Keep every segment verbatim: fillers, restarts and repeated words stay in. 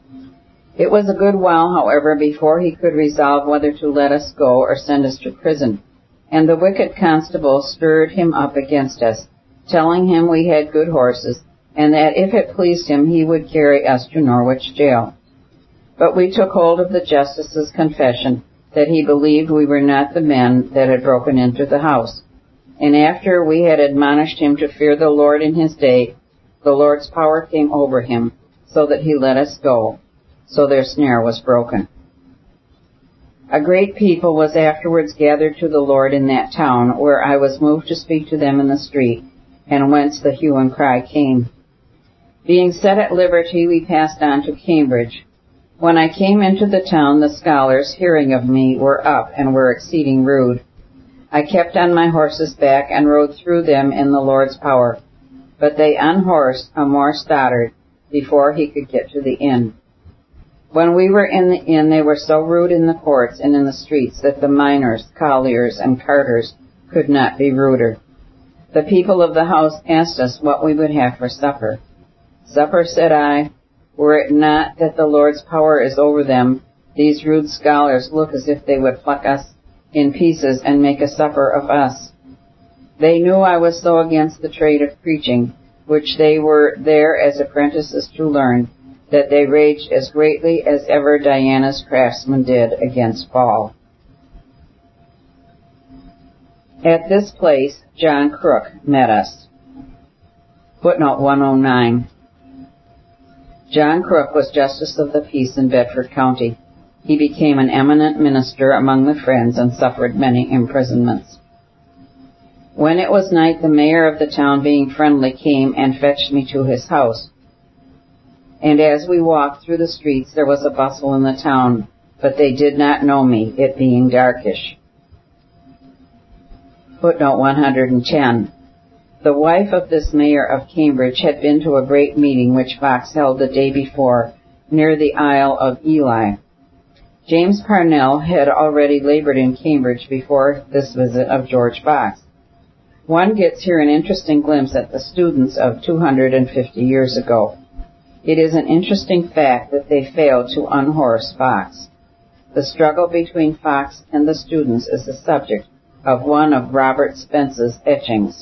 It was a good while, however, before he could resolve whether to let us go or send us to prison, and the wicked constable stirred him up against us, telling him we had good horses, and that if it pleased him he would carry us to Norwich jail. But we took hold of the justice's confession that he believed we were not the men that had broken into the house. And after we had admonished him to fear the Lord in his day, the Lord's power came over him, so that he let us go. So their snare was broken. A great people was afterwards gathered to the Lord in that town, where I was moved to speak to them in the street, and whence the hue and cry came. Being set at liberty, we passed on to Cambridge. When I came into the town, the scholars, hearing of me, were up and were exceeding rude. I kept on my horse's back and rode through them in the Lord's power, but they unhorsed a more Stoddard before he could get to the inn. When we were in the inn, they were so rude in the courts and in the streets that the miners, colliers, and carters could not be ruder. The people of the house asked us what we would have for supper. Supper, said I, were it not that the Lord's power is over them, these rude scholars look as if they would pluck us in pieces and make a supper of us. They knew I was so against the trade of preaching, which they were there as apprentices to learn, that they raged as greatly as ever Diana's craftsmen did against Baal. At this place, John Crook met us. Footnote one oh nine. John Crook was Justice of the Peace in Bedford County. He became an eminent minister among the Friends and suffered many imprisonments. When it was night, the mayor of the town, being friendly, came and fetched me to his house. And as we walked through the streets, there was a bustle in the town, but they did not know me, it being darkish. Footnote one hundred ten. The wife of this mayor of Cambridge had been to a great meeting which Fox held the day before near the Isle of Ely. James Parnell had already labored in Cambridge before this visit of George Fox. One gets here an interesting glimpse at the students of two hundred fifty years ago. It is an interesting fact that they failed to unhorse Fox. The struggle between Fox and the students is the subject of one of Robert Spence's etchings.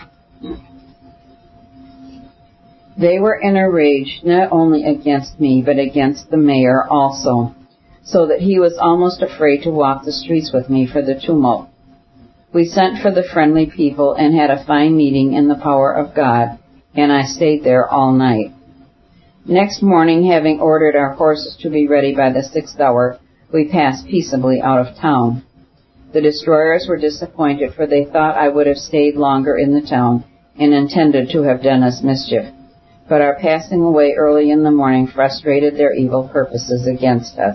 They were in a rage not only against me, but against the mayor also, so that he was almost afraid to walk the streets with me for the tumult. We sent for the friendly people and had a fine meeting in the power of God, and I stayed there all night. Next morning, having ordered our horses to be ready by the sixth hour, we passed peaceably out of town. The destroyers were disappointed, for they thought I would have stayed longer in the town and intended to have done us mischief. But our passing away early in the morning frustrated their evil purposes against us.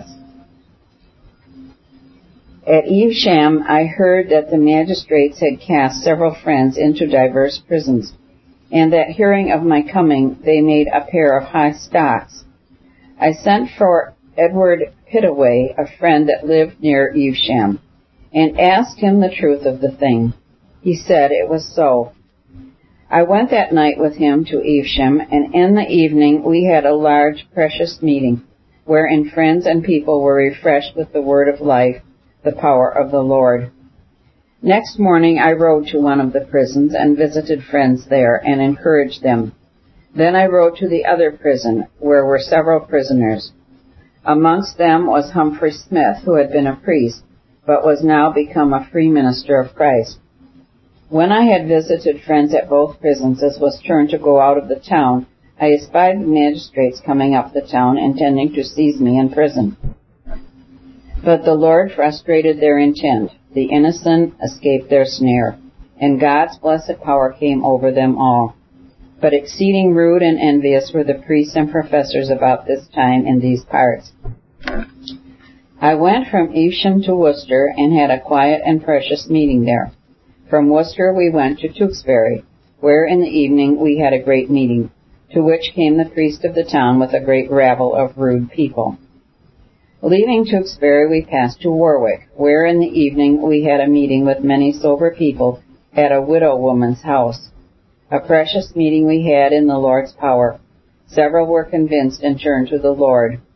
At Evesham, I heard that the magistrates had cast several friends into diverse prisons, and that hearing of my coming, they made a pair of high stocks. I sent for Edward Pittaway, a friend that lived near Evesham, and asked him the truth of the thing. He said it was so. I went that night with him to Evesham, and in the evening we had a large, precious meeting, wherein friends and people were refreshed with the word of life, the power of the Lord. Next morning I rode to one of the prisons and visited friends there and encouraged them. Then I rode to the other prison, where were several prisoners. Amongst them was Humphrey Smith, who had been a priest, but was now become a free minister of Christ. When I had visited friends at both prisons, as was turned to go out of the town, I espied the magistrates coming up the town, intending to seize me in prison. But the Lord frustrated their intent. The innocent escaped their snare, and God's blessed power came over them all. But exceeding rude and envious were the priests and professors about this time in these parts. I went from Evesham to Worcester, and had a quiet and precious meeting there. From Worcester we went to Tewkesbury, where in the evening we had a great meeting, to which came the priest of the town with a great rabble of rude people. Leaving Tewkesbury, we passed to Warwick, where in the evening we had a meeting with many sober people at a widow woman's house. A precious meeting we had in the Lord's power. Several were convinced and turned to the Lord.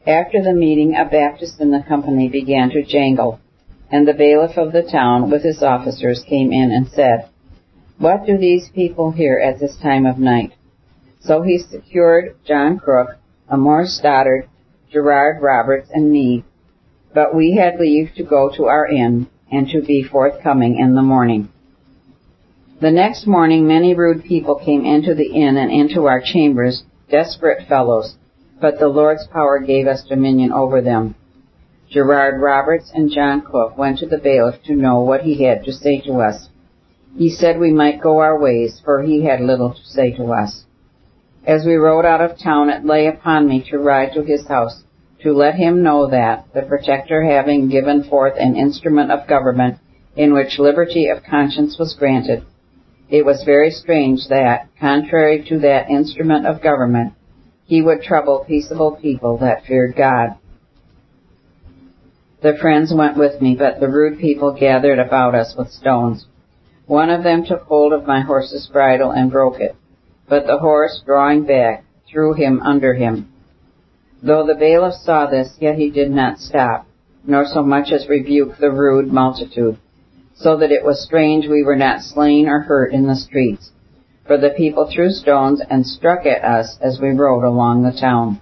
After the meeting, a Baptist in the company began to jangle, and the bailiff of the town with his officers came in and said, "What do these people here at this time of night?" So he secured John Crook, Amor Stoddard, Gerard Roberts, and me, but we had leave to go to our inn and to be forthcoming in the morning. The next morning many rude people came into the inn and into our chambers, desperate fellows, but the Lord's power gave us dominion over them. Gerard Roberts and John Cook went to the bailiff to know what he had to say to us. He said we might go our ways, for he had little to say to us. As we rode out of town, it lay upon me to ride to his house, to let him know that, the Protector having given forth an instrument of government in which liberty of conscience was granted, it was very strange that, contrary to that instrument of government, he would trouble peaceable people that feared God. The friends went with me, but the rude people gathered about us with stones. One of them took hold of my horse's bridle and broke it, but the horse, drawing back, threw him under him. Though the bailiff saw this, yet he did not stop, nor so much as rebuke the rude multitude, so that it was strange we were not slain or hurt in the streets, for the people threw stones and struck at us as we rode along the town.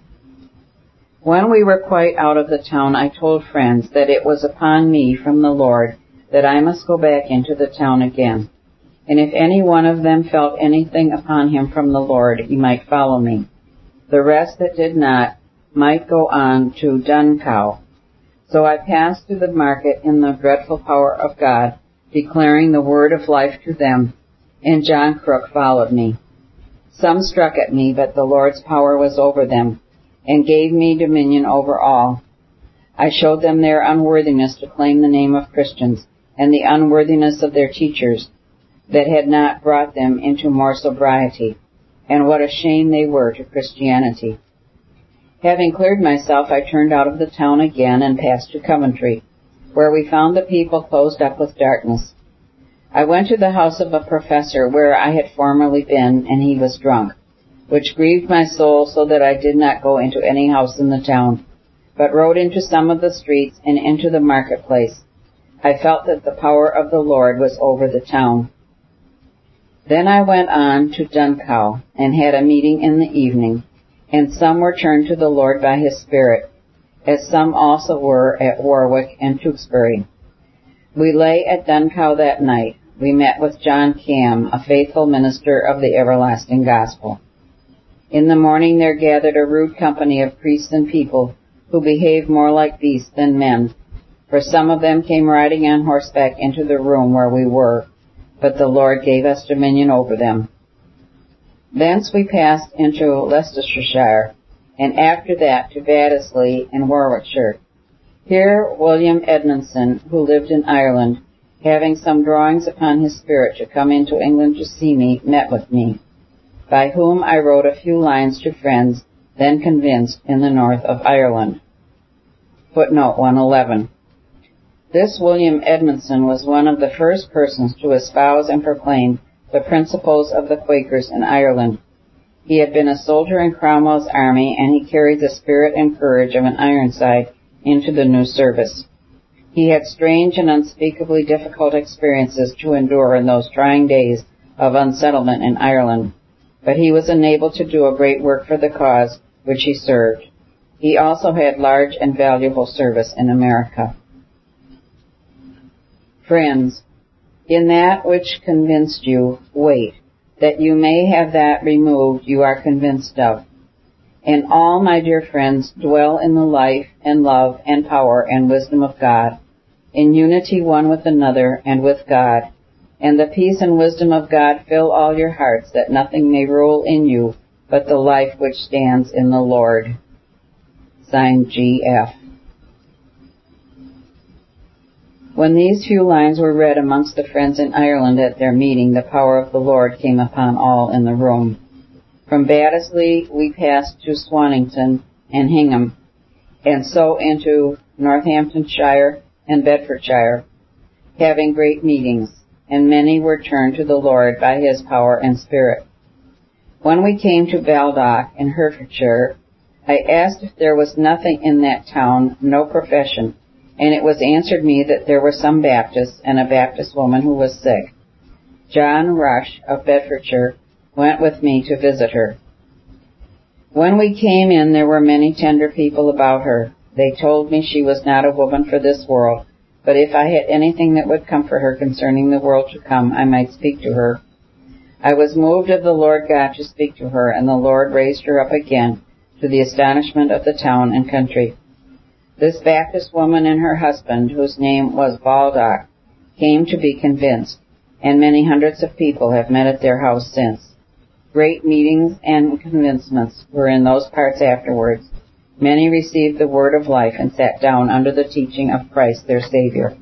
When we were quite out of the town, I told friends that it was upon me from the Lord that I must go back into the town again, and if any one of them felt anything upon him from the Lord, he might follow me. The rest that did not might go on to Dunkeld. So I passed through the market in the dreadful power of God, declaring the word of life to them, and John Crook followed me. Some struck at me, but the Lord's power was over them, and gave me dominion over all. I showed them their unworthiness to claim the name of Christians, and the unworthiness of their teachers, that had not brought them into more sobriety, and what a shame they were to Christianity. Having cleared myself, I turned out of the town again and passed to Coventry, where we found the people closed up with darkness. I went to the house of a professor where I had formerly been, and he was drunk, which grieved my soul so that I did not go into any house in the town, but rode into some of the streets and into the marketplace. I felt that the power of the Lord was over the town. Then I went on to Dunkeld and had a meeting in the evening, and some were turned to the Lord by his Spirit, as some also were at Warwick and Tewkesbury. We lay at Dunkeld that night. We met with John Cam, a faithful minister of the everlasting gospel. In the morning there gathered a rude company of priests and people who behaved more like beasts than men, for some of them came riding on horseback into the room where we were, but the Lord gave us dominion over them. Thence we passed into Leicestershire, and after that to Baddesley in Warwickshire. Here William Edmondson, who lived in Ireland, having some drawings upon his spirit to come into England to see me, met with me, by whom I wrote a few lines to friends then convinced in the north of Ireland. Footnote one eleven. This William Edmondson was one of the first persons to espouse and proclaim the principles of the Quakers in Ireland. He had been a soldier in Cromwell's army, and he carried the spirit and courage of an Ironside into the new service. He had strange and unspeakably difficult experiences to endure in those trying days of unsettlement in Ireland, but he was enabled to do a great work for the cause which he served. He also had large and valuable service in America. Friends, in that which convinced you, wait, that you may have that removed you are convinced of. And all, my dear friends, dwell in the life and love and power and wisdom of God, in unity one with another and with God, and the peace and wisdom of God fill all your hearts, that nothing may rule in you but the life which stands in the Lord. Signed, G F When these few lines were read amongst the friends in Ireland at their meeting, the power of the Lord came upon all in the room. From Baddesley we passed to Swanington and Hingham, and so into Northamptonshire and Bedfordshire, having great meetings, and many were turned to the Lord by his power and Spirit. When we came to Baldock in Hertfordshire, I asked if there was nothing in that town, no profession, and it was answered me that there were some Baptists and a Baptist woman who was sick. John Rush of Bedfordshire went with me to visit her. When we came in, there were many tender people about her. They told me she was not a woman for this world, but if I had anything that would comfort her concerning the world to come, I might speak to her. I was moved of the Lord God to speak to her, and the Lord raised her up again, to the astonishment of the town and country. This Baptist woman and her husband, whose name was Baldock, came to be convinced, and many hundreds of people have met at their house since. Great meetings and convincements were in those parts afterwards. Many received the word of life and sat down under the teaching of Christ their Savior.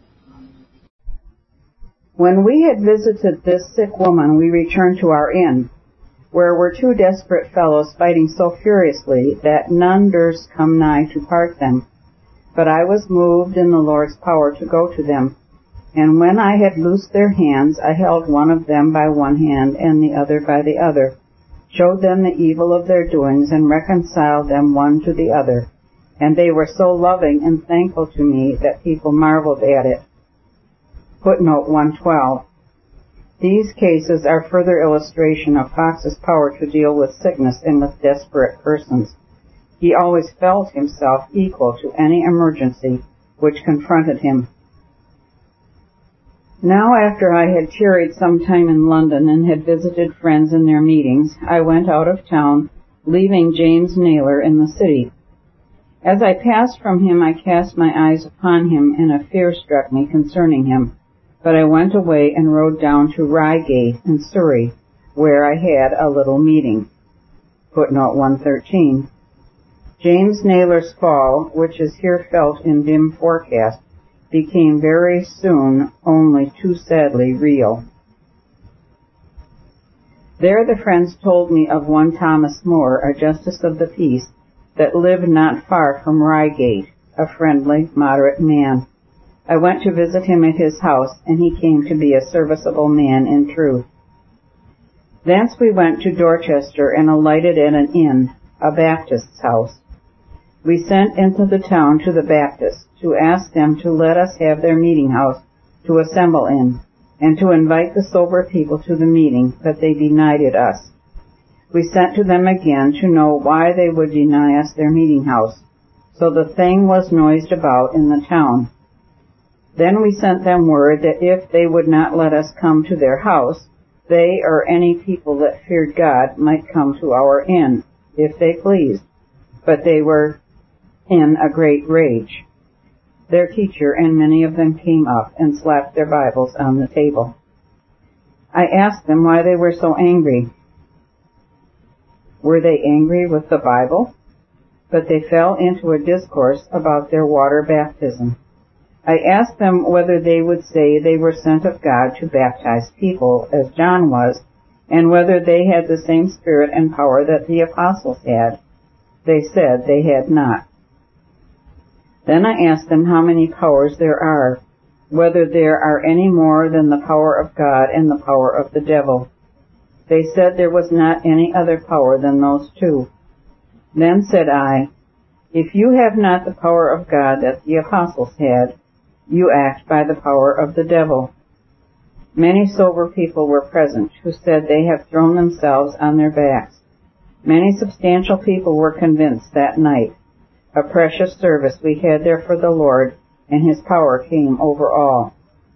When we had visited this sick woman, we returned to our inn, where were two desperate fellows fighting so furiously that none durst come nigh to part them. But I was moved in the Lord's power to go to them. And when I had loosed their hands, I held one of them by one hand and the other by the other, showed them the evil of their doings, and reconciled them one to the other. And they were so loving and thankful to me that people marveled at it. Footnote one twelve. These cases are further illustration of Fox's power to deal with sickness and with desperate persons. He always felt himself equal to any emergency which confronted him. Now, after I had tarried some time in London and had visited friends in their meetings, I went out of town, leaving James Naylor in the city. As I passed from him, I cast my eyes upon him, and a fear struck me concerning him. But I went away and rode down to Reigate in Surrey, where I had a little meeting. Footnote one thirteen. James Naylor's fall, which is here felt in dim forecast, became very soon only too sadly real. There the friends told me of one Thomas More, a justice of the peace, that lived not far from Reigate, a friendly, moderate man. I went to visit him at his house, and he came to be a serviceable man in truth. Thence we went to Dorchester and alighted at an inn, a Baptist's house. We sent into the town to the Baptists to ask them to let us have their meeting house to assemble in, and to invite the sober people to the meeting, but they denied it us. We sent to them again to know why they would deny us their meeting house. So the thing was noised about in the town. Then we sent them word that if they would not let us come to their house, they or any people that feared God might come to our inn, if they pleased. But they were in a great rage. Their teacher and many of them came up and slapped their Bibles on the table. I asked them why they were so angry. Were they angry with the Bible? But they fell into a discourse about their water baptism. I asked them whether they would say they were sent of God to baptize people, as John was, and whether they had the same spirit and power that the apostles had. They said they had not. Then I asked them how many powers there are, whether there are any more than the power of God and the power of the devil. They said there was not any other power than those two. Then said I, if you have not the power of God that the apostles had, you act by the power of the devil. Many sober people were present who said they have thrown themselves on their backs. Many substantial people were convinced that night. A precious service we had there for the Lord, and His power came over all.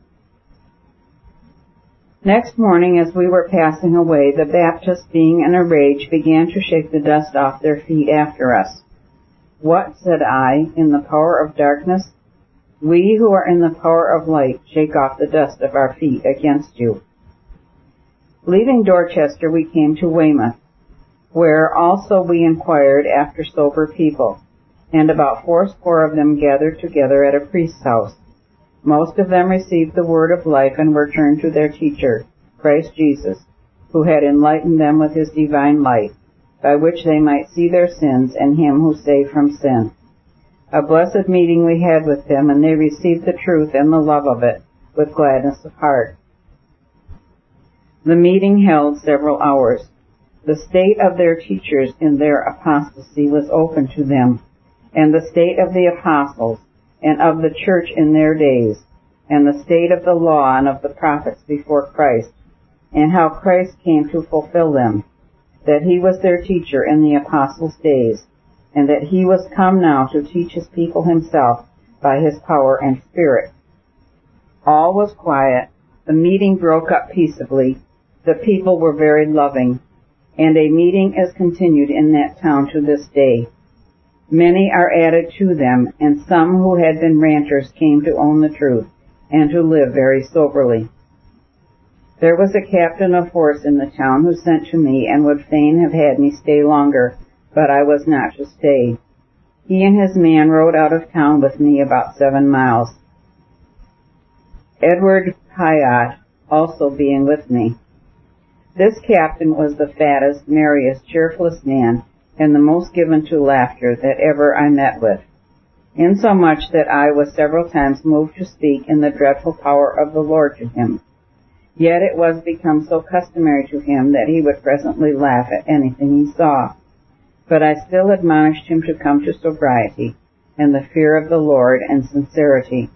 Next morning, as we were passing away, the Baptists, being in a rage, began to shake the dust off their feet after us. What, said I, in the power of darkness? We who are in the power of light shake off the dust of our feet against you. Leaving Dorchester, we came to Weymouth, where also we inquired after sober people, and about fourscore of them gathered together at a priest's house. Most of them received the word of life and were turned to their teacher, Christ Jesus, who had enlightened them with His divine light, by which they might see their sins and Him who saved from sin. A blessed meeting we had with them, and they received the truth and the love of it with gladness of heart. The meeting held several hours. The state of their teachers in their apostasy was open to them, and the state of the apostles and of the church in their days, and the state of the law and of the prophets before Christ, and how Christ came to fulfill them, that he was their teacher in the apostles' days, and that he was come now to teach his people himself by his power and Spirit. All was quiet. The meeting broke up peaceably. The people were very loving, and a meeting is continued in that town to this day. Many are added to them, and some who had been ranters came to own the truth and to live very soberly. There was a captain of horse in the town who sent to me and would fain have had me stay longer, but I was not to stay. He and his man rode out of town with me about seven miles. Edward Piatt also being with me. This captain was the fattest, merriest, cheerfulest man, and the most given to laughter that ever I met with, insomuch that I was several times moved to speak in the dreadful power of the Lord to him. Yet it was become so customary to him that he would presently laugh at anything he saw. But I still admonished him to come to sobriety, and the fear of the Lord, and sincerity.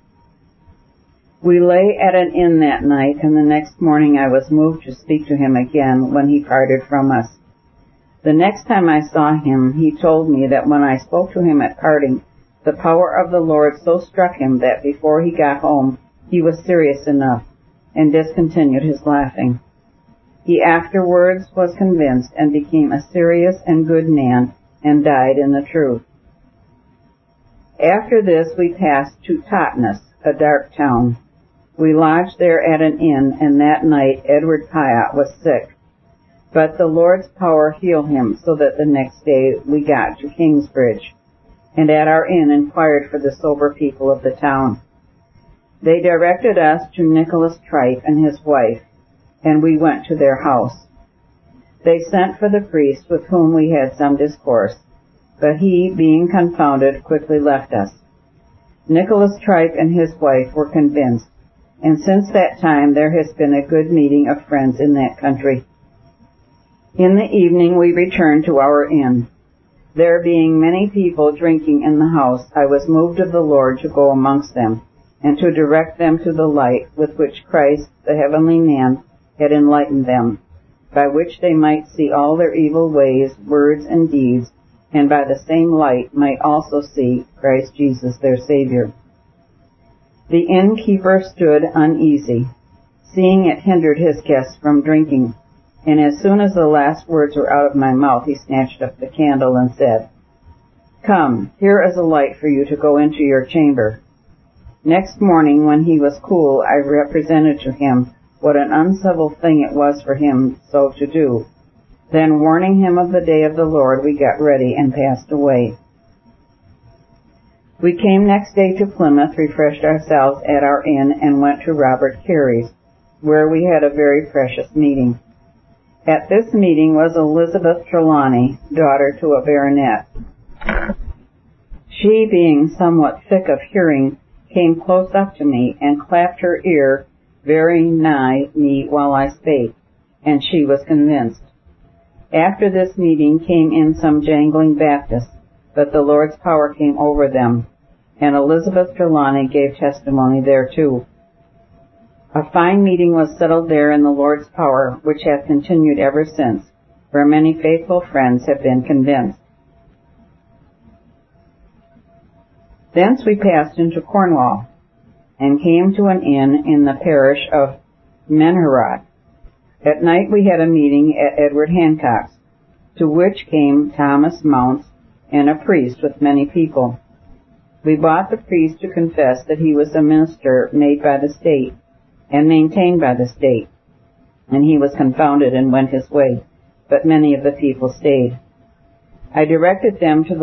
We lay at an inn that night, and the next morning I was moved to speak to him again when he parted from us. The next time I saw him, he told me that when I spoke to him at parting, the power of the Lord so struck him that before he got home, he was serious enough, and discontinued his laughing. He afterwards was convinced and became a serious and good man, and died in the truth. After this we passed to Totnes, a dark town. We lodged there at an inn, and that night Edward Piatt was sick. But the Lord's power healed him, so that the next day we got to Kingsbridge, and at our inn inquired for the sober people of the town. They directed us to Nicholas Tripe and his wife, and we went to their house. They sent for the priest, with whom we had some discourse, but he, being confounded, quickly left us. Nicholas Tripe and his wife were convinced, and since that time there has been a good meeting of friends in that country. In the evening we returned to our inn. There being many people drinking in the house, I was moved of the Lord to go amongst them, and to direct them to the light with which Christ, the heavenly man, had enlightened them, by which they might see all their evil ways, words, and deeds, and by the same light might also see Christ Jesus their Savior. The innkeeper stood uneasy, seeing it hindered his guests from drinking, and as soon as the last words were out of my mouth, he snatched up the candle and said, "Come, here is a light for you to go into your chamber." Next morning, when he was cool, I represented to him what an uncivil thing it was for him so to do. Then, warning him of the day of the Lord, we got ready and passed away. We came next day to Plymouth, refreshed ourselves at our inn, and went to Robert Carey's, where we had a very precious meeting. At this meeting was Elizabeth Trelawney, daughter to a baronet. She, being somewhat thick of hearing, came close up to me and clapped her ear very nigh me while I spake, and she was convinced. After this meeting came in some jangling Baptists, but the Lord's power came over them, and Elizabeth Trelawney gave testimony thereto. A fine meeting was settled there in the Lord's power, which hath continued ever since, where many faithful friends have been convinced. Thence we passed into Cornwall, and came to an inn in the parish of Menherat. At night we had a meeting at Edward Hancock's, to which came Thomas Mounts and a priest with many people. We bought the priest to confess that he was a minister made by the state, and maintained by the state, and he was confounded and went his way, but many of the people stayed. I directed them to the